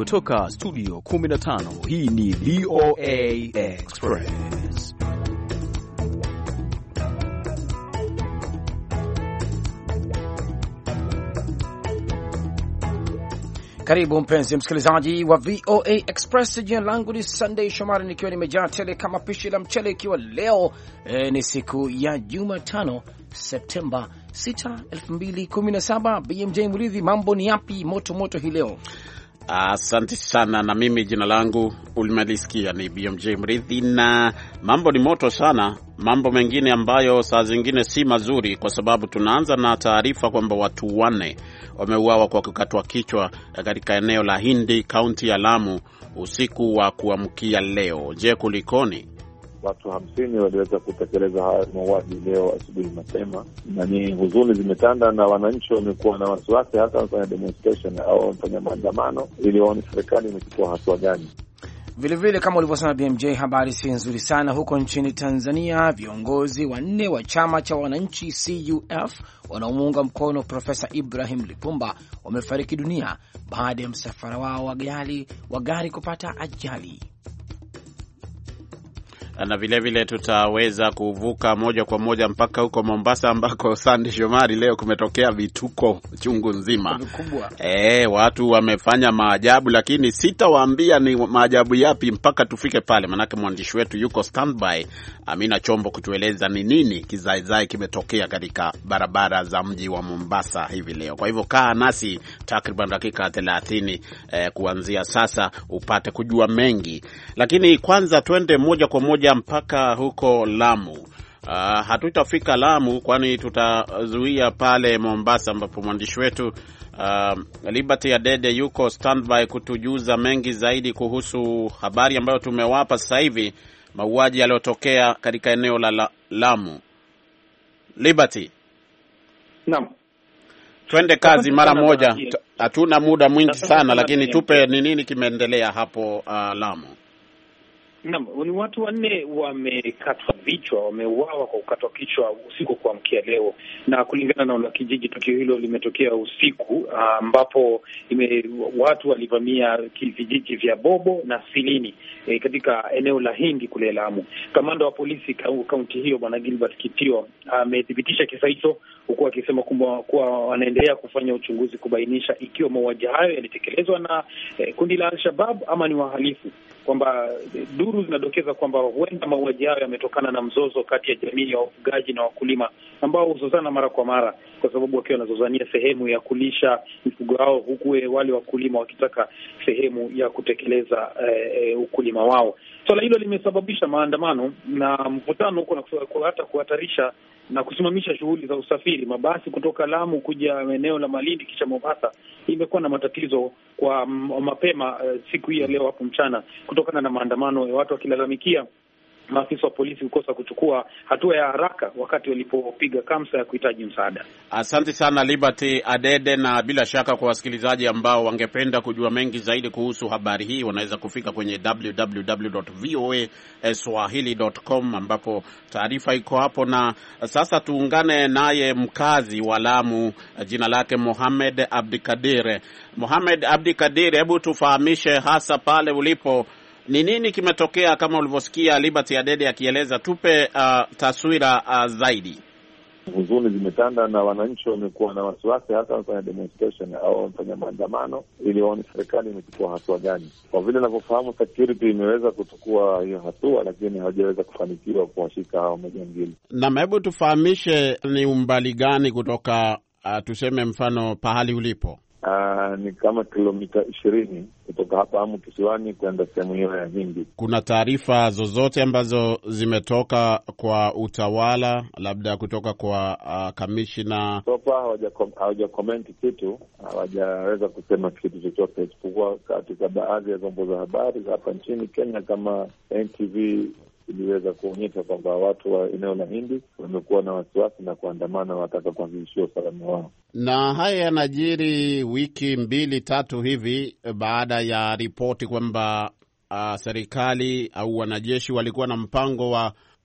kutoka studio 15, hii ni VOA Express. Karibu mpenzi msikilizaji wa VOA Express. Jina langu ni Sunday Shomari, nikiwa nimejaa tele kama pishi la mchele, ikiwa leo ni siku ya Jumatano, Septemba 6, 2017. BMJ Muridhi, mambo ni yapi moto moto hii leo? Asante sana, na mimi jina langu ulimelisikia ni BMJ Mridhi, na mambo ni moto sana. Mambo mengine ambayo saa zingine si mazuri, kwa sababu tunaanza na taarifa kwamba watu 4 wameuawa kwa kukatwa kichwa katika eneo la Hindi, kaunti ya Lamu, usiku wa kuamkia leo. Je, kulikoni? Watu 50 waliweza kutekeleza haya mauaji leo asubuhi mapema, na ni huzuni zimetanda, na wananchi wamekuwa na wasiwasi, hata wafanya demonstration au wafanya maandamano ili waone serikali imechukua hatua gani. Vile kama ulivyosema BMJ, habari si nzuri sana huko nchini Tanzania. Viongozi 4 wa chama cha wananchi CUF wanaomuunga mkono Profesa Ibrahim Lipumba wamefariki dunia baada ya msafara wao wa gari kupata ajali. Na vile tutaweza kuvuka moja kwa moja mpaka huko Mombasa, ambako Sandy Shomari leo kumetokea vituko chungu nzima. Watu wamefanya maajabu, lakini sitawaambia ni maajabu yapi mpaka tufike pale, manake mwandishi wetu yuko standby, Amina Chombo, kutueleza ni nini kizaizai kimetokea katika barabara za mji wa Mombasa hivi leo. Kwa hivyo kaa nasi takriban dakika 30 kuanzia sasa upate kujua mengi, lakini kwanza twende moja kwa moja mpaka huko Lamu. Hatutafika Lamu kwani tutazuia pale Mombasa, ambapo mwandishi wetu Liberty Adede yuko standby kutujuza mengi zaidi kuhusu habari ambayo tumewapa sasa hivi, mauaji yaliyotokea katika eneo la Lamu. Liberty. Naam. Twende kazi mara moja. Hatuna muda mwingi sana, lakini tupe ni nini kimeendelea hapo Lamu. Naam, ni watu 4 wamekatwa vichwa, wameuawa kwa kukatwa kichwa usiku kuamkia leo, na kulingana na wanakijiji, tukio hilo limetokea usiku ambapo watu walivamia vijiji vya Bobo na Silini katika eneo la Hindi kule Lamu. Kamanda wa polisi kaunti hiyo Bwana Gilbert Kitio amethibitisha kisa hicho, huku akisema kuwa wanaendelea kufanya uchunguzi kubainisha ikiwa mauaji hayo yalitekelezwa na kundi la Al-Shabaab ama ni wahalifu, kwamba duru zinadokeza kwamba huenda mauaji hayo yametokana na mzozo kati ya jamii ya wafugaji na wakulima ambao huzozana mara kwa mara, kwa sababu wakiwa wanazozania sehemu ya kulisha mifugo yao, huku wale wakulima wakitaka sehemu ya kutekeleza ukulima wao. Swala hilo limesababisha maandamano na mvutano huko, na hata kuhatarisha na kusimamisha shughuli za usafiri. Mabasi kutoka Lamu kuja eneo la Malindi kisha Mombasa imekuwa na matatizo kwa mapema siku hii ya leo hapo mchana, kutokana na maandamano ya watu wakilalamikia maafisa wa polisi kukosa kuchukua hatua ya haraka wakati walipopiga kamsa ya kuhitaji msaada. Asante sana Liberty Adede, na bila shaka kwa wasikilizaji ambao wangependa kujua mengi zaidi kuhusu habari hii wanaweza kufika kwenye www.voaswahili.com ambapo taarifa iko hapo. Na sasa tuungane naye mkazi wa Lamu, jina lake Mohamed Abdikadir. Mohamed Abdikadir, hebu tufahamishe hasa pale ulipo ni nini kimetokea, kama ulivyosikia Liberty Adede akieleza. Tupe taswira zaidi. Huzuni zimetanda, na wananchi wamekuwa na wasiwasi, hata wafanya demonstration au wafanya maandamano ili waone serikali imechukua hatua gani. Kwa vile ninavyofahamu, security imeweza kuchukua hiyo hatua, lakini hawajaweza kufanikiwa kuwashika hao majangili. Na hebu tufahamishe ni umbali gani kutoka tuseme mfano pahali ulipo? Ni kama kilomita 20 kutoka hapa Amu Kisiwani kwenda sehemu hiyo ya Hindi. Kuna taarifa zozote ambazo zimetoka kwa utawala, labda kutoka kwa kamishna? Sofa hawajakomenti kitu, hawajaweza kusema kitu chochote, isipokuwa katika baadhi ya vyombo za habari hapa nchini Kenya kama NTV iliweza kuonyesha kwamba watu wa eneo la Hindi wamekuwa na wasiwasi na kuandamana, wataka kuhakikishiwa usalama wao. Na haya yanajiri wiki 2-3 hivi baada ya ripoti kwamba serikali au wanajeshi walikuwa na mpango wa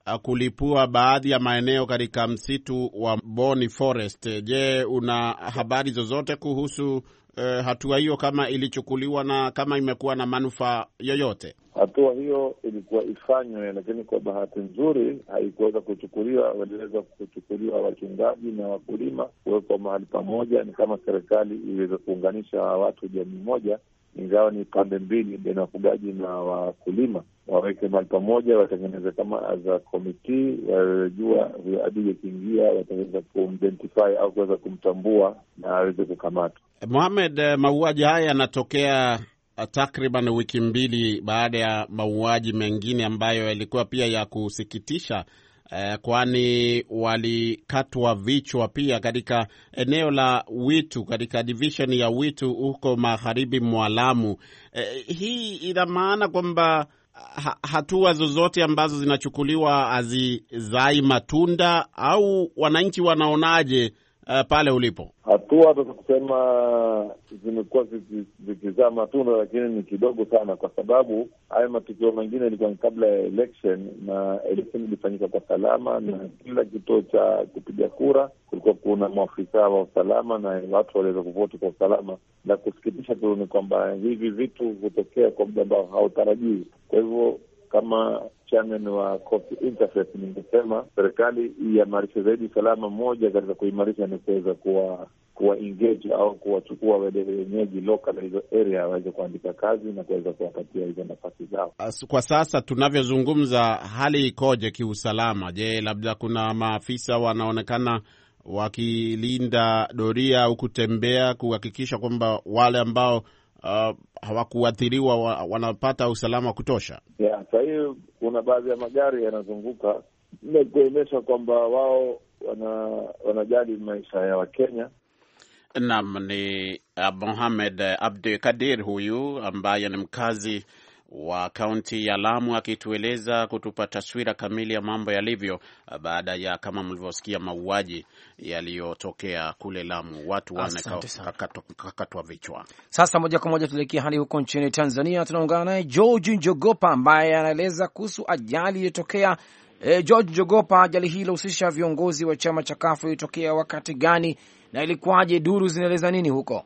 kulipua baadhi ya maeneo katika msitu wa Boni Forest. Je, una habari zozote kuhusu hatua hiyo, kama ilichukuliwa na kama imekuwa na manufaa yoyote? Hatua hiyo ilikuwa ifanywe, lakini kwa bahati nzuri haikuweza kuchukuliwa. Waliweza kuchukuliwa wachungaji na wakulima kuwekwa mahali pamoja, ni kama serikali iweze kuunganisha watu jamii moja, ingawa ni pande mbili, ndio wafugaji na wakulima waweke mahali pamoja, watengeneze kama as a committee, wajua adui kiingia wataweza kuidentify au kuweza kumtambua na aweze kukamatwa. Mohamed, mauaji haya yanatokea takriban wiki mbili baada ya mauaji mengine ambayo yalikuwa pia ya kusikitisha, kwani walikatwa vichwa pia katika eneo la Witu, katika division ya Witu huko magharibi mwa Lamu. Hii ina maana kwamba hatua zozote ambazo zinachukuliwa hazizai matunda, au wananchi wanaonaje pale ulipo? Hatua za kusema zimekuwa zikizaa matunda, lakini ni kidogo sana, kwa sababu haya matukio mengine yalikuwa ni kabla ya election, na election ilifanyika kwa salama, na kila kituo cha kupiga kura kulikuwa kuna maafisa wa usalama na watu waliweza kuvoti kwa usalama. Na kusikitisha tu ni kwamba hivi vitu hutokea kwa muda ambao hautarajiwi. Kwa hivyo kama chairman wa Coffee Interfaith, ningesema serikali iimarishe zaidi usalama. Moja katika kuimarisha ni kuweza kuwa engage au kuwachukua wale wenyeji local hizo area waweze kuandika kazi na kuweza kuwapatia hizo nafasi zao. Kwa sasa tunavyozungumza, hali ikoje kiusalama? Je, labda kuna maafisa wanaonekana wakilinda doria au kutembea kuhakikisha kwamba wale ambao hawakuathiriwa wanapata usalama wa kutosha? Sasa hiyo kuna baadhi ya magari yanazunguka ili kuonyesha kwamba wao wanajali maisha ya Wakenya. Naam, ni Mohamed Abdi Kadir huyu ambaye ni mkazi wa kaunti ya Lamu, akitueleza, kutupa taswira kamili ya mambo yalivyo baada ya, kama mlivyosikia, mauaji yaliyotokea kule Lamu. Watu kakatwa vichwa. Sasa moja kwa moja tuelekea hadi huko nchini Tanzania. Tunaungana naye George Njogopa ambaye anaeleza kuhusu ajali iliyotokea. George Njogopa, ajali hii ilihusisha viongozi wa chama cha CUF, ilitokea wakati gani na ilikuwaje? Duru zinaeleza nini huko?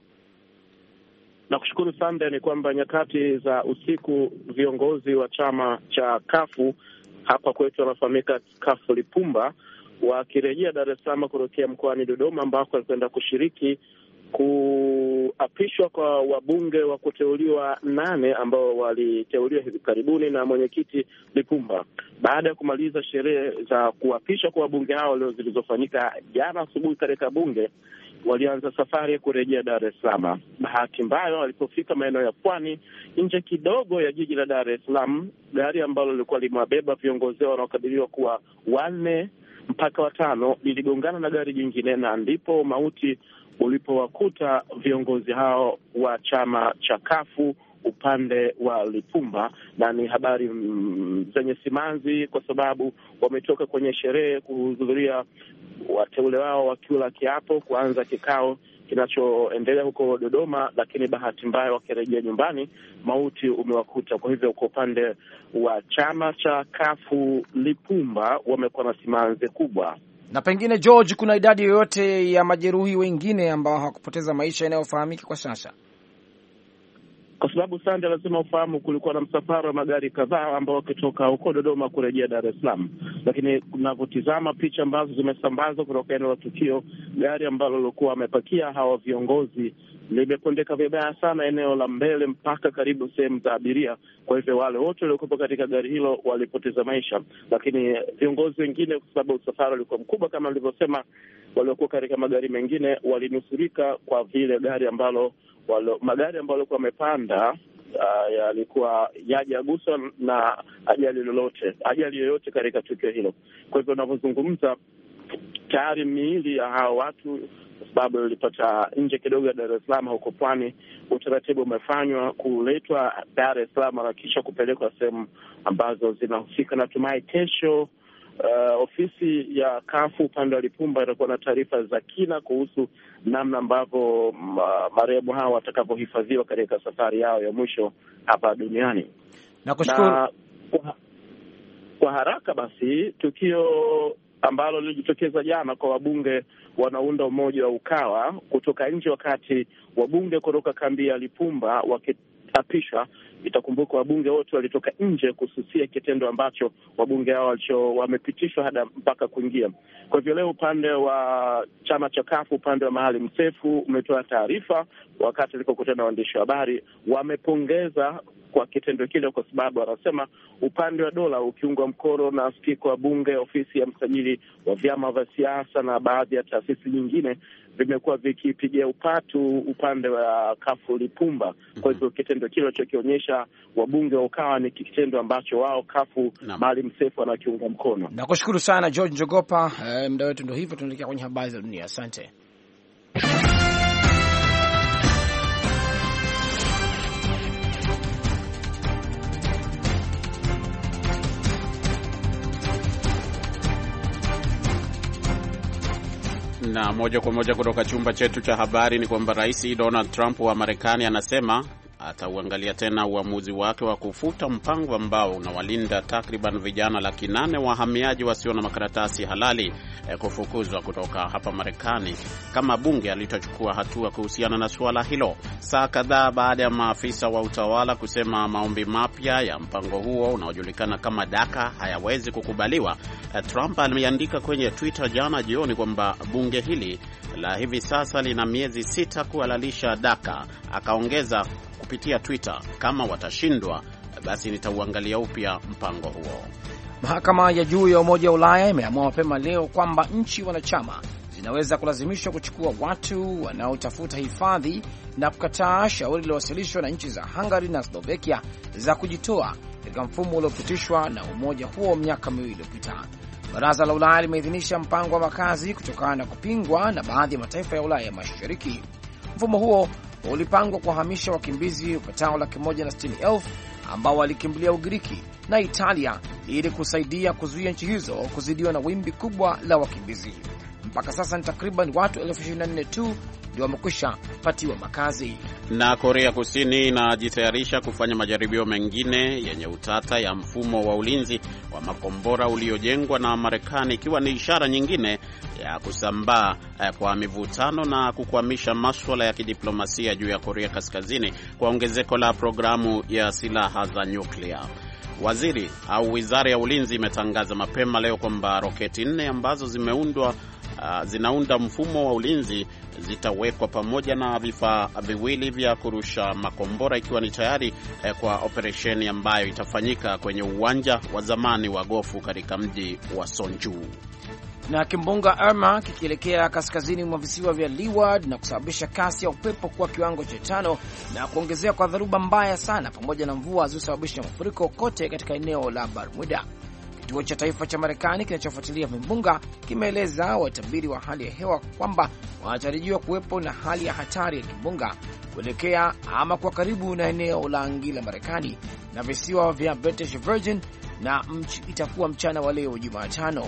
Nakushukuru Sande. Ni kwamba nyakati za usiku viongozi wa chama cha CUF hapa kwetu wanafahamika CUF Lipumba, wakirejea Dar es Salaam kutokea mkoani Dodoma, ambako walikwenda kushiriki kuapishwa kwa wabunge wa kuteuliwa 8 ambao waliteuliwa hivi karibuni na mwenyekiti Lipumba. Baada ya kumaliza sherehe za kuapishwa kwa wabunge hao leo zilizofanyika jana asubuhi katika bunge, walianza safari ya kurejea Dar es Salaam. Bahati mbaya, walipofika maeneo ya pwani nje kidogo ya jiji la Dar es Salaam, gari ambalo lilikuwa limewabeba viongozi wanaokadiriwa kuwa 4 mpaka 5 liligongana na gari jingine, na ndipo mauti ulipowakuta viongozi hao wa chama cha CUF upande wa Lipumba. Na ni habari zenye simanzi kwa sababu wametoka kwenye sherehe kuhudhuria wateule wao wakila kiapo kuanza kikao kinachoendelea huko Dodoma, lakini bahati mbaya wakirejea nyumbani mauti umewakuta. Kwa hivyo kwa upande wa chama cha CUF Lipumba wamekuwa na simanzi kubwa. Na pengine George, kuna idadi yoyote ya majeruhi wengine ambao hawakupoteza maisha inayofahamika kwa sasa? Kwa sababu Sande, lazima ufahamu kulikuwa na msafara wa magari kadhaa ambao wakitoka huko Dodoma kurejea Dar es Salaam. Lakini unavyotizama picha ambazo zimesambazwa kutoka eneo la tukio, gari ambalo lilikuwa wamepakia hawa viongozi limepondeka vibaya sana eneo la mbele mpaka karibu sehemu za abiria. Kwa hivyo wale wote waliokuwa katika gari hilo walipoteza maisha, lakini viongozi wengine, kwa sababu msafara ulikuwa mkubwa kama nilivyosema, waliokuwa katika magari mengine walinusurika, kwa vile magari ambayo walikuwa wamepanda yalikuwa yajaguswa na ajali yoyote katika tukio hilo. Kwa hivyo unavyozungumza, tayari miili ya hao watu, kwa sababu ilipata nje kidogo ya Dar es Salaam huko pwani, utaratibu umefanywa kuletwa Dar es Salaam na kisha kupelekwa sehemu ambazo zinahusika. Natumai kesho ofisi ya CUF upande wa Lipumba itakuwa na taarifa za kina kuhusu namna ambavyo marehemu hao watakavyohifadhiwa katika safari yao ya mwisho hapa duniani. Nakushukuru. Kwa haraka basi, tukio ambalo lilijitokeza jana kwa wabunge wanaunda umoja wa Ukawa kutoka nje, wakati wabunge kutoka kambi ya Lipumba wakitapishwa. Itakumbuka wabunge wote walitoka nje kususia kitendo ambacho wabunge hao wamepitishwa hadi mpaka kuingia. Kwa hivyo leo upande wa chama cha CUF, upande wa Maalim Seif umetoa taarifa wakati alipokutana na waandishi wa habari. Wamepongeza kwa kitendo kile, kwa sababu wanasema upande wa dola ukiungwa mkono na spika wa bunge, ofisi ya msajili wa vyama vya siasa na baadhi ya taasisi nyingine vimekuwa vikipigia upatu upande wa CUF Lipumba. Kwa hivyo kitendo kile chokionyesha wabunge wa Ukawa ni kitendo ambacho wao CUF Maalim Seif wanakiunga mkono. Nakushukuru sana George Njogopa. Muda wetu ndio hivyo, tunaelekea kwenye habari za dunia. Asante. Na moja kwa moja kutoka chumba chetu cha habari ni kwamba Rais Donald Trump wa Marekani anasema atauangalia tena uamuzi wake wa kufuta mpango ambao unawalinda takriban vijana 800,000 wahamiaji wasio na makaratasi halali kufukuzwa kutoka hapa Marekani kama bunge alitochukua hatua kuhusiana na suala hilo. Saa kadhaa baada ya maafisa wa utawala kusema maombi mapya ya mpango huo unaojulikana kama DACA hayawezi kukubaliwa, Trump aliandika kwenye Twitter jana jioni kwamba bunge hili la hivi sasa lina miezi 6 kuhalalisha DACA. Akaongeza kupitia Twitter, kama watashindwa basi nitauangalia upya mpango huo. Mahakama ya juu ya Umoja wa Ulaya imeamua mapema leo kwamba nchi wanachama zinaweza kulazimishwa kuchukua watu wanaotafuta hifadhi na kukataa shauri lilowasilishwa na nchi za Hungary na Slovakia za kujitoa katika mfumo uliopitishwa na umoja huo miaka 2 iliyopita. Baraza la Ulaya limeidhinisha mpango wa makazi kutokana na kupingwa na baadhi ya mataifa ya Ulaya Mashariki. Mfumo huo ulipangwa kuhamisha wakimbizi upatao 160,000 ambao walikimbilia Ugiriki na Italia ili kusaidia kuzuia nchi hizo kuzidiwa na wimbi kubwa la wakimbizi. Mpaka sasa ni takriban watu 24,000 tu ndio wamekwisha patiwa makazi. Na Korea Kusini inajitayarisha kufanya majaribio mengine yenye utata ya mfumo wa ulinzi wa makombora uliojengwa na Marekani, ikiwa ni ishara nyingine ya kusambaa kwa mivutano na kukwamisha masuala ya kidiplomasia juu ya Korea Kaskazini kwa ongezeko la programu ya silaha za nyuklia. Wizara ya ulinzi imetangaza mapema leo kwamba roketi 4 ambazo zinaunda mfumo wa ulinzi zitawekwa pamoja na vifaa viwili vya kurusha makombora, ikiwa ni tayari kwa operesheni ambayo itafanyika kwenye uwanja wa zamani wa gofu katika mji wa Sonju. Na kimbunga Irma kikielekea kaskazini mwa visiwa vya Leeward na kusababisha kasi ya upepo kuwa kiwango cha 5 na kuongezea kwa dharuba mbaya sana pamoja na mvua zilizosababisha mafuriko kote katika eneo la Bermuda. Kituo cha taifa cha Marekani kinachofuatilia vimbunga kimeeleza watabiri wa hali ya hewa kwamba wanatarajiwa kuwepo na hali ya hatari ya kimbunga kuelekea ama kwa karibu na eneo la Angi la Marekani na visiwa vya British Virgin, na itakuwa mchana wa leo Jumatano.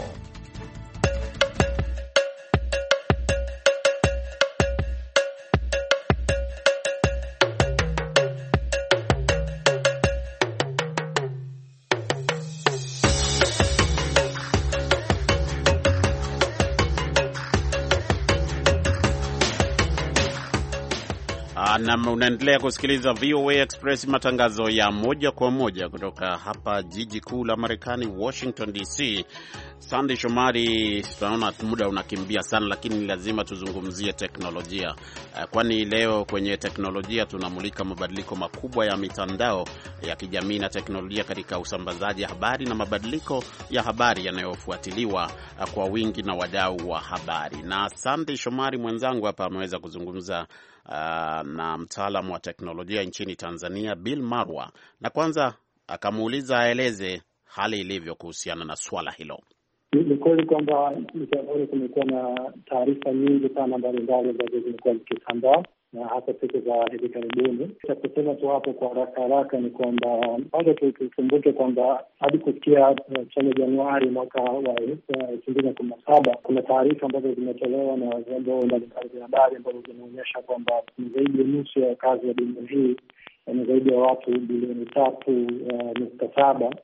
Na unaendelea kusikiliza VOA Express, matangazo ya moja kwa moja kutoka hapa jiji kuu la Marekani, Washington DC. Sandy Shomari, tunaona muda unakimbia sana, lakini lazima tuzungumzie teknolojia, kwani leo kwenye teknolojia tunamulika mabadiliko makubwa ya mitandao ya kijamii na teknolojia katika usambazaji habari na mabadiliko ya habari yanayofuatiliwa kwa wingi na wadau wa habari. Na Sandy Shomari mwenzangu hapa ameweza kuzungumza na mtaalamu wa teknolojia nchini Tanzania, Bill Marwa, na kwanza akamuuliza aeleze hali ilivyo kuhusiana na swala hilo. Ni kweli kwamba mitandaoni kumekuwa na taarifa nyingi sana mbalimbali ambazo zimekuwa zikisambaa na hata siku za hivi karibuni. Cha kusema tu hapo kwa haraka ni kwamba kwanza tukumbuke kwamba hadi kufikia Januari mwaka wa 2017 kuna taarifa ambazo zimetolewa na vyombo mbalimbali vya habari ambazo zinaonyesha kwamba ni zaidi ya nusu ya kazi ya dunia hii, ni zaidi ya watu bilioni 3.7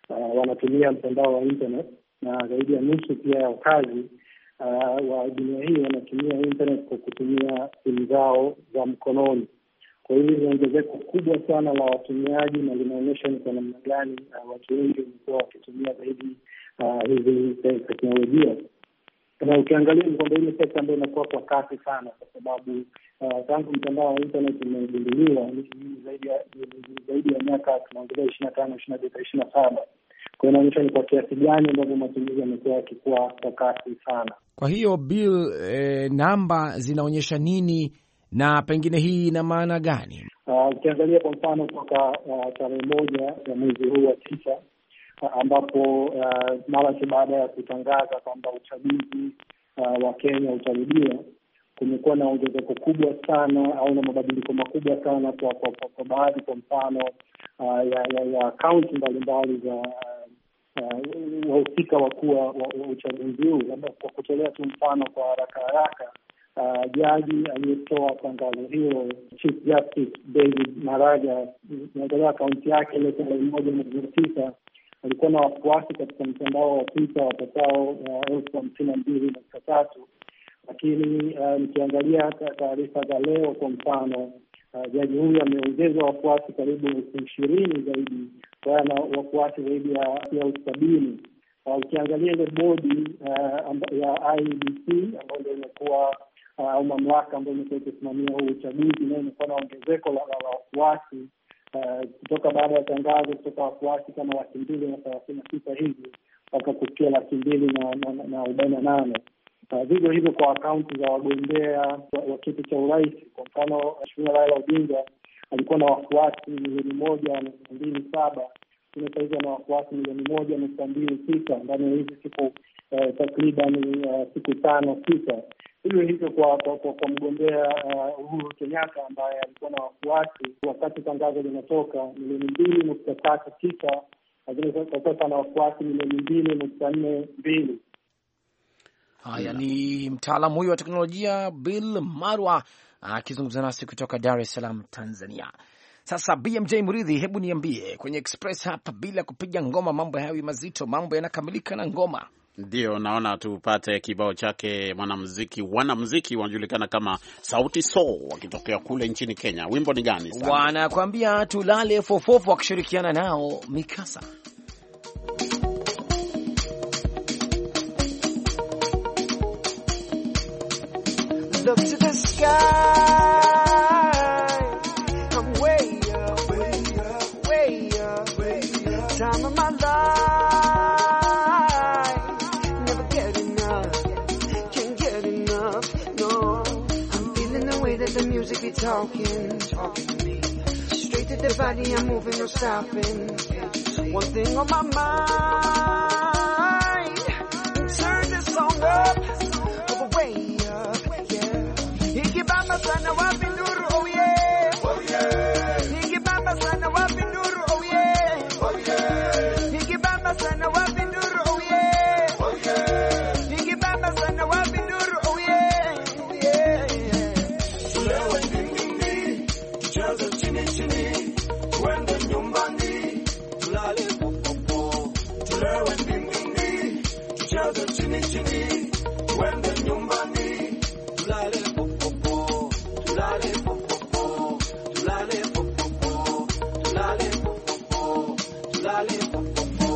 wanatumia mtandao wa internet, na zaidi ya nusu pia ya wakazi wa dunia hii wanatumia internet kwa kutumia simu zao za mkononi. Kwa hiyo ni ongezeko kubwa sana la watumiaji, na linaonyesha ni kwa namna gani watu wengi wamekuwa wakitumia zaidi hizi teknolojia. Na ukiangalia ni kwamba ile sekta ambayo inakuwa kwa kasi sana, kwa sababu tangu mtandao wa internet umegunduliwa ni zaidi ya miaka tunaongelea 25, 26, 27. Kwa hiyo inaonyesha ni kwa kiasi gani ambavyo matumizi yamekuwa yakikua kwa kasi sana. Kwa hiyo Bill, namba zinaonyesha nini na pengine hii ina maana gani? Ukiangalia kwa mfano toka tarehe 1 ya mwezi huu wa 9 ambapo mara tu baada ya kutangaza kwamba uchaguzi wa Kenya utarudiwa, kumekuwa na ongezeko kubwa sana au na mabadiliko makubwa sana kwa baadhi, kwa mfano ya akaunti mbalimbali za wahusika wakuu wa uchaguzi huu. Labda kwa kutolea tu mfano kwa haraka, jaji aliyetoa tangazo hilo, Chief Justice David Maraga, naangalia akaunti yake ile tarehe 1 mwezi wa 9, alikuwa na wafuasi katika mtandao wa Twitter wapatao 52,300. Lakini nikiangalia taarifa za leo, kwa mfano, jaji huyu ameongeza wafuasi karibu 20,000 zaidi, kwa ana wafuasi zaidi ya 70,000. Ukiangalia ile bodi ya IEBC ambayo ndio imekuwa au mamlaka ambayo imekuwa ikisimamia huu uchaguzi, nayo imekuwa na ongezeko la wafuasi kutoka baada ya tangazo, kutoka wafuasi kama 236 hivi mpaka kufikia 248. Vivyo hivyo kwa akaunti za wagombea wa kiti cha urais. Kwa mfano, Mheshimiwa Raila Odinga alikuwa na wafuasi 1,207,000, sasa hivi ana wafuasi 1,126,000 ndani ya hizi siku takriban siku 5-6. Hivyo hivyo kwa mgombea Uhuru Kenyatta ambaye alikuwa na wafuasi wakati tangazo linatoka 2,239,000, lakini kwa sasa ana wafuasi 2,242,000. Haya, ni mtaalamu huyu wa teknolojia Bill Marwa akizungumza nasi kutoka Dar es Salaam, Tanzania. Sasa BMJ Muridhi, hebu niambie, kwenye Express hapa bila kupiga ngoma mambo hayawi mazito, mambo yanakamilika na ngoma. Ndio, naona tupate kibao chake wanamuziki wanajulikana kama Sauti Sol wakitokea kule nchini Kenya. Wimbo ni gani sana? Wanakuambia tulale fofofo, wakishirikiana nao Mikasa. Look to the sky, I'm way up, way up, way up, way up. Time of my life, never get enough, can't get enough, no. I'm feeling the way that the music be talking to me. Straight to the body, I'm moving, no stopping. One thing on my mind, turn this song up, over way up. Ikibamba sana wapinduru, oh yeah, oh yeah. Ikibamba sana wapinduru, oh yeah, oh yeah. Ikibamba sana wapinduru, oh yeah, oh yeah. Ikibamba sana wapinduru, oh yeah, oh yeah. Tulewe ndindindi, tucheze chini chini, tuende nyumbani, tulale popopo. Tulewe ndindindi, tucheze chini chini, tuende nyumbani, tulale popopo. Tulale popopo, tulale popopo, tulale popopo, tulale popopo.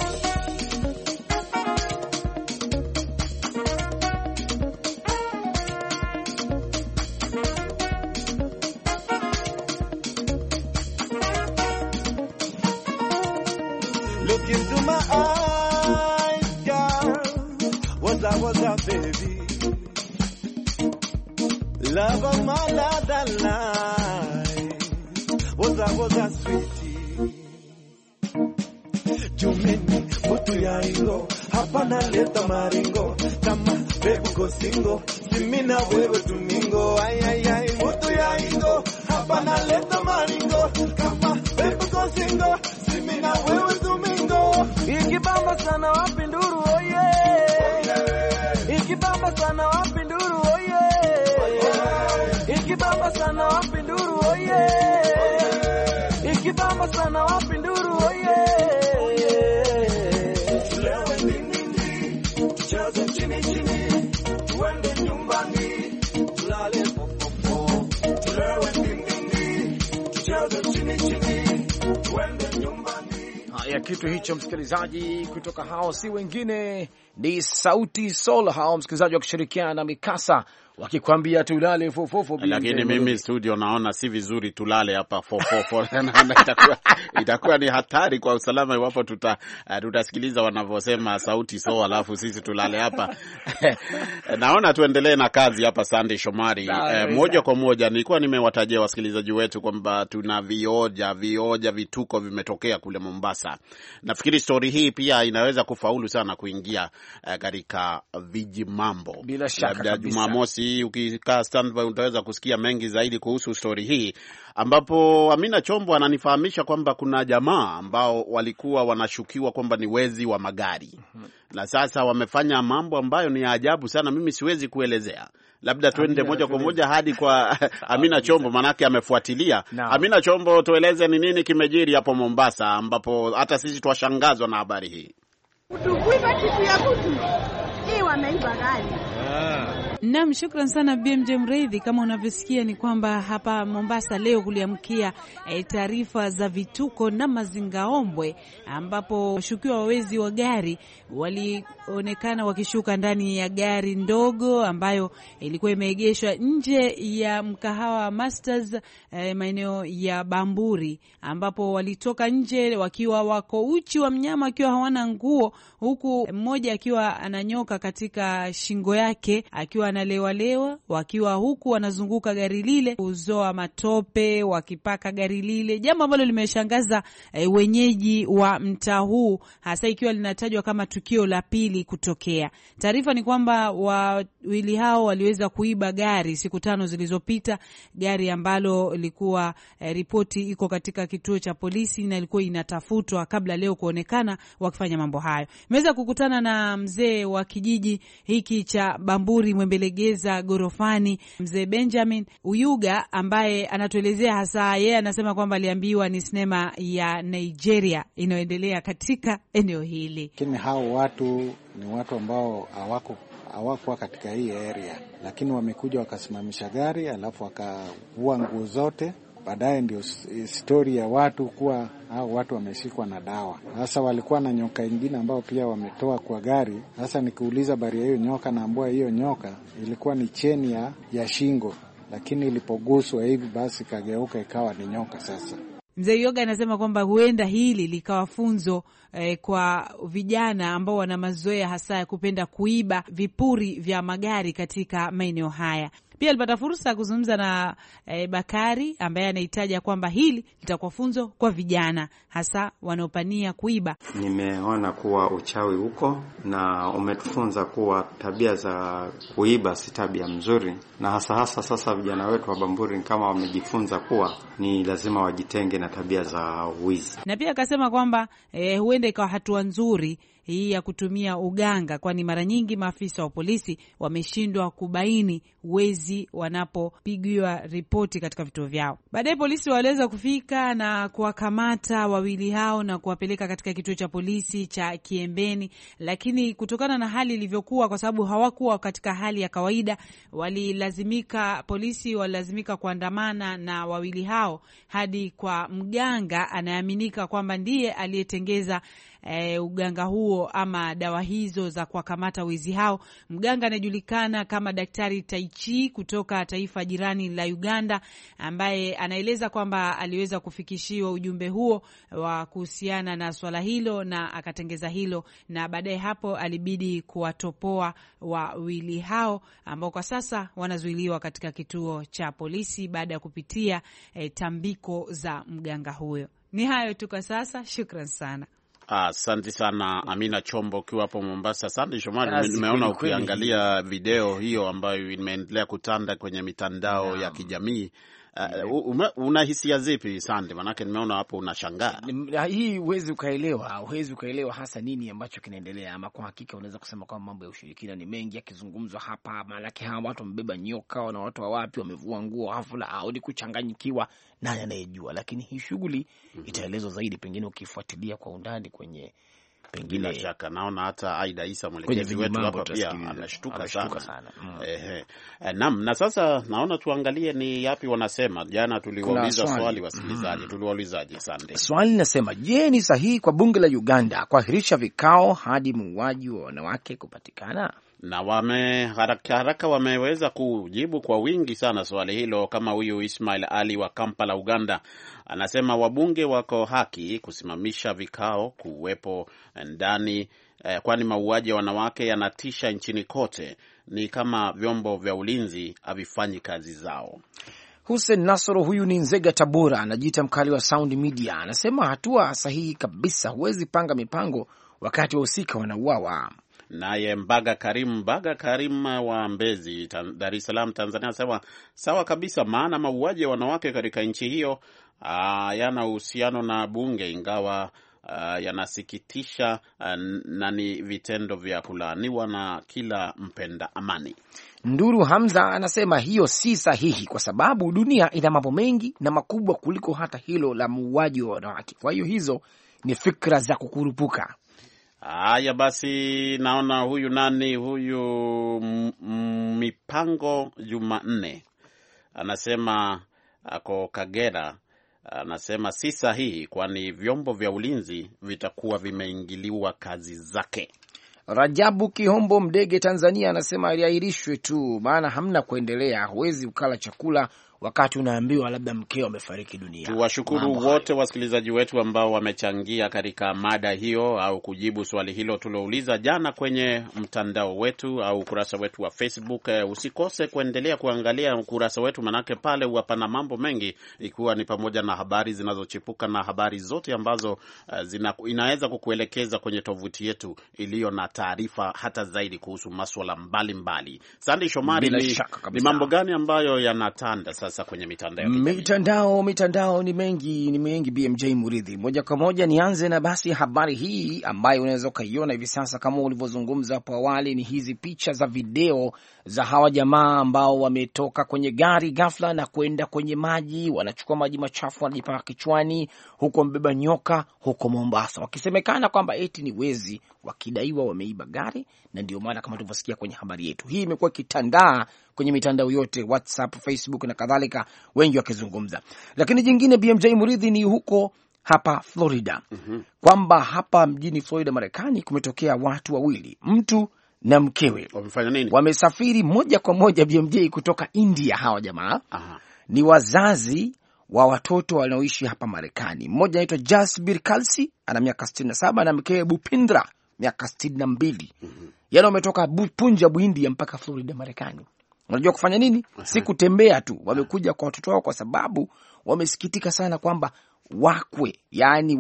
Look into my eyes, girl. Was I, baby? Love of my life, was I sweetie. Jumeni, mutu ya ingo, hapa naleta maringo. Kama bebu ko singo, simina wewe tumingo. Ay, ay, ay, mutu ya ingo, hapa naleta maringo. Kama bebu ko singo, simina wewe tumingo. Ikibamba sana wapinduru, oh yeah. Ikibamba sana wapinduru, oh yeah. Ikibamba sana wapinduru, oh yeah. Ikibamba sana wapinduru, oh yeah. kinyago chini chini, twende nyumbani. Haya, kitu hicho msikilizaji, kutoka hao si wengine ni Sauti Sol, hao msikilizaji wakishirikiana na Mikasa wakikwambia tulale fofofo. Lakini mimi studio naona si vizuri tulale hapa fofofo. Itakuwa ni hatari kwa usalama iwapo tutasikiliza wanavyosema Sauti Sol alafu sisi tulale hapa. Naona tuendelee na kazi hapa. Sunday Shomari, moja kwa moja nilikuwa nimewatajia wasikilizaji wetu kwamba tuna vioja vituko vimetokea kule Mombasa. Nafikiri story hii pia inaweza kufaulu sana kuingia katika viji mambo. Bila shaka kabisa. Jumamosi ukikaa standby utaweza kusikia mengi zaidi kuhusu story hii, ambapo Amina Chombo ananifahamisha kwamba kuna jamaa ambao walikuwa wanashukiwa kwamba ni wezi wa magari. Na sasa wamefanya mambo ambayo ni ajabu sana, mimi siwezi kuelezea. Labda tuende moja kwa moja hadi kwa Amina Chombo, manake amefuatilia. Amina Chombo, tueleze ni nini kimejiri hapo Mombasa, ambapo hata sisi twashangazwa na habari hii. Kuiba kitu ya kutu. Hii wameiba gari. Naam, shukran sana BMJ Mreithi. Kama unavyosikia ni kwamba hapa Mombasa leo kuliamkia taarifa za vituko na mazingaombwe, ambapo washukiwa wawezi wa gari walionekana wakishuka ndani ya gari ndogo ambayo ilikuwa imeegeshwa nje ya mkahawa Masters maeneo ya Bamburi, ambapo walitoka nje wakiwa wako uchi wa mnyama, akiwa hawana nguo, huku mmoja akiwa ananyoka katika shingo yake akiwa analewalewa, wakiwa huku wanazunguka gari lile kuzoa matope wakipaka gari lile, jambo ambalo limeshangaza wenyeji wa mtaa huu, hasa ikiwa linatajwa kama tukio la pili kutokea. Taarifa ni kwamba wawili hao waliweza kuiba gari siku 5 zilizopita, gari ambalo lilikuwa ripoti iko katika kituo cha polisi na ilikuwa inatafutwa kabla leo kuonekana wakifanya mambo hayo. Nimeweza kukutana na mzee wa kijiji hiki cha Bamburi Mwembelegeza Gorofani, mzee Benjamin Uyuga, ambaye anatuelezea hasa. Yeye anasema kwamba aliambiwa ni sinema ya Nigeria inayoendelea katika eneo hili. Lakini hao watu ni watu ambao hawakuwa katika hii area, lakini wamekuja wakasimamisha gari alafu wakavua nguo zote. Baadaye ndio story ya watu kuwa hao watu wameshikwa na dawa. Sasa walikuwa na nyoka nyingine ambao pia wametoa kwa gari. Sasa nikiuliza bari ya hiyo nyoka, naambiwa hiyo nyoka ilikuwa ni cheni ya shingo, lakini ilipoguswa hivi basi kageuka ikawa ni nyoka. Sasa Mzee Yoga anasema kwamba huenda hili likawa funzo kwa vijana ambao wana mazoea hasa ya kupenda kuiba vipuri vya magari katika maeneo haya. Pia alipata fursa ya kuzungumza na Bakari ambaye anahitaja kwamba hili litakuwa funzo kwa vijana hasa wanaopania kuiba. Nimeona kuwa uchawi huko na umetufunza kuwa tabia za kuiba si tabia mzuri, na hasa sasa vijana wetu wa Bamburi kama wamejifunza kuwa ni lazima wajitenge na tabia za wizi. Na pia akasema kwamba huenda ikawa hatua nzuri hii ya kutumia uganga, kwani mara nyingi maafisa wa polisi wameshindwa kubaini wezi wanapopigiwa ripoti katika vituo vyao. Baadaye polisi waliweza kufika na kuwakamata wawili hao na kuwapeleka katika kituo cha polisi cha Kiembeni, lakini kutokana na hali ilivyokuwa, kwa sababu hawakuwa katika hali ya kawaida, polisi walilazimika kuandamana na wawili hao hadi kwa mganga anayeaminika kwamba ndiye aliyetengeza uganga huo ama dawa hizo za kuwakamata wezi hao. Mganga anajulikana kama Daktari Taichi kutoka taifa jirani la Uganda, ambaye anaeleza kwamba aliweza kufikishiwa ujumbe huo wa kuhusiana na swala hilo na akatengeza hilo, na baadaye hapo alibidi kuwatopoa wawili hao ambao kwa sasa wanazuiliwa katika kituo cha polisi baada ya kupitia tambiko za mganga huyo. Ni hayo tu kwa sasa, shukran sana. Asante sana Amina Chombo ukiwa hapo Mombasa. Asante Shomari, nimeona ukiangalia video hiyo ambayo imeendelea kutanda kwenye mitandao ya kijamii. Una hisia zipi Sande? Manake nimeona hapo unashangaa. Hii huwezi ukaelewa hasa nini ambacho kinaendelea, ama kwa hakika unaweza kusema kwamba mambo ya ushirikina ni mengi yakizungumzwa hapa. Malaki hawa watu wamebeba nyoka na watu wa wapi wamevua nguo hafla au ni kuchanganyikiwa, nani anayejua. Lakini hii shughuli itaelezwa zaidi pengine ukifuatilia kwa undani kwenye pengine. Bila shaka naona hata Aida Isa mwelekezi wetu hapa pia anashtuka sana. Naam, na sasa naona tuangalie ni yapi wanasema. Jana tuliwauliza swali wasikilizaji, tuliwaulizaje Sunday? Swali linasema, je, ni sahihi kwa bunge la Uganda kuahirisha vikao hadi muuaji wa wanawake kupatikana? Na haraka wameweza kujibu kwa wingi sana swali hilo, kama huyu Ismail Ali wa Kampala, Uganda, anasema wabunge wako haki kusimamisha vikao kuwepo ndani, kwani mauaji ya wanawake yanatisha nchini kote. Ni kama vyombo vya ulinzi havifanyi kazi zao. Hussein Nasoro, huyu ni Nzega Tabora, anajiita mkali wa Sound Media, anasema hatua sahihi kabisa, huwezi panga mipango wakati wahusika wanauawa. Naye Mbaga Karim wa Mbezi, Dar es Salaam, Tanzania, anasema sawa kabisa, maana mauaji ya wanawake katika nchi hiyo yana uhusiano na bunge, ingawa yanasikitisha na ni vitendo vya kulaaniwa na kila mpenda amani. Nduru Hamza anasema hiyo si sahihi kwa sababu dunia ina mambo mengi na makubwa kuliko hata hilo la muuaji wa wanawake. Kwa hiyo hizo ni fikra za kukurupuka. Haya basi, naona huyu Mipango Jumanne anasema ako Kagera, anasema si sahihi, kwani vyombo vya ulinzi vitakuwa vimeingiliwa kazi zake. Rajabu Kihombo Mdege, Tanzania, anasema aliahirishwe tu, maana hamna kuendelea. Huwezi ukala chakula wakati unaambiwa labda mkeo amefariki dunia. Tuwashukuru wote wasikilizaji wetu ambao wamechangia katika mada hiyo au kujibu swali hilo tulouliza jana kwenye mtandao wetu au ukurasa wetu wa Facebook. Usikose kuendelea kuangalia ukurasa wetu, manake pale hapana mambo mengi, ikiwa ni pamoja na habari zinazochipuka na habari zote ambazo inaweza kukuelekeza kwenye tovuti yetu iliyo na taarifa hata zaidi kuhusu masuala mbalimbali. Sandy Shomari, ni mambo gani ambayo yanatanda sasa kwenye mitandao ni mengi BMJ Muridhi. Moja kwa moja nianze na basi habari hii ambayo unaweza ukaiona hivi sasa kama ulivyozungumza hapo awali, ni hizi picha za video za hawa jamaa ambao wametoka kwenye gari ghafla na kwenda kwenye maji, wanachukua maji machafu wanajipaka kichwani, huko mbeba nyoka huko Mombasa, wakisemekana kwamba eti ni wezi, wakidaiwa wameiba gari, na ndio maana kama tulivyosikia kwenye habari yetu. Hii imekuwa kitandaa kwenye mitandao yote, WhatsApp, Facebook na kadhalika, wengi wakizungumza. Lakini jingine BMJ Muridhi ni huko hapa Florida, kwamba hapa mjini Florida Marekani kumetokea watu wawili, mtu na mkewe. Wamefanya nini? Wamesafiri moja kwa moja BMJ kutoka India. Hawa jamaa ni wazazi wa watoto wanaoishi hapa Marekani. Mmoja anaitwa Jasbir Kalsi, ana miaka 67, na mkewe Bupindra miaka 62. Yaani wametoka Punjab India mpaka Florida Marekani. Unajua kufanya nini? Si kutembea tu, wamekuja kwa watoto wao kwa sababu wamesikitika sana kwamba wakwe, yani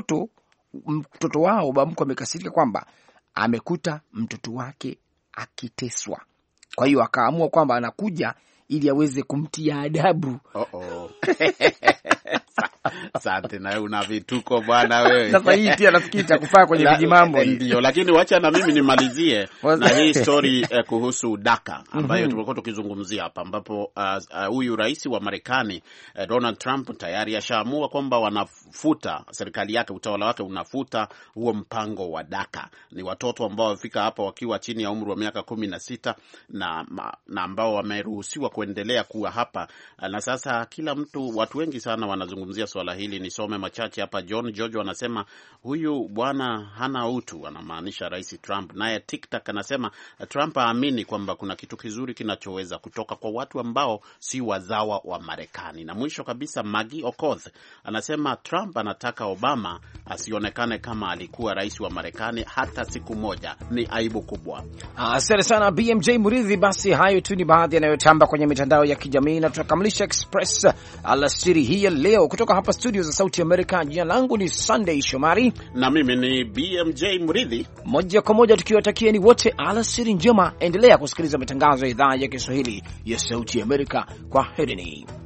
mtoto wao bamko amekasirika kwamba amekuta mtoto wake akiteswa. Kwa hiyo akaamua kwamba anakuja ili aweze kumtia adabu. Asante, na una vituko bwana wewe. Sasa hii pia nafikiri kufaa kwenye vijimambo ndio, lakini wacha na mimi nimalizie na hii story kuhusu DACA ambayo tumekuwa tukizungumzia hapa, ambapo huyu rais wa Marekani Donald Trump tayari ashaamua kwamba wanafuta, serikali yake, utawala wake unafuta huo mpango wa DACA. Ni watoto ambao wafika hapa wakiwa chini ya umri wa miaka 16 na ambao wameruhusiwa kuendelea kuwa hapa. Na sasa watu wengi sana wanazungumzia swala hili. Nisome machache hapa. John George anasema huyu bwana hana utu, anamaanisha Rais Trump. Naye TikTok anasema Trump aamini kwamba kuna kitu kizuri kinachoweza kutoka kwa watu ambao si wazawa wa Marekani. Na mwisho kabisa Maggie Okoth anasema Trump anataka Obama asionekane kama alikuwa rais wa Marekani hata siku moja. Ni aibu kubwa. Asante sana BMJ Muridhi. Basi hayo tu ni baadhi yanayotamba kwenye mitandao ya kijamii, na tunakamilisha Express alasiri hii leo kutoka hapa studio za Sauti Amerika. Jina langu ni Sunday Shomari na mimi ni BMJ Muridhi, moja kwa moja tukiwatakieni wote alasiri njema. Endelea kusikiliza matangazo ya idhaa ya Kiswahili ya Sauti Amerika. Kwa herini.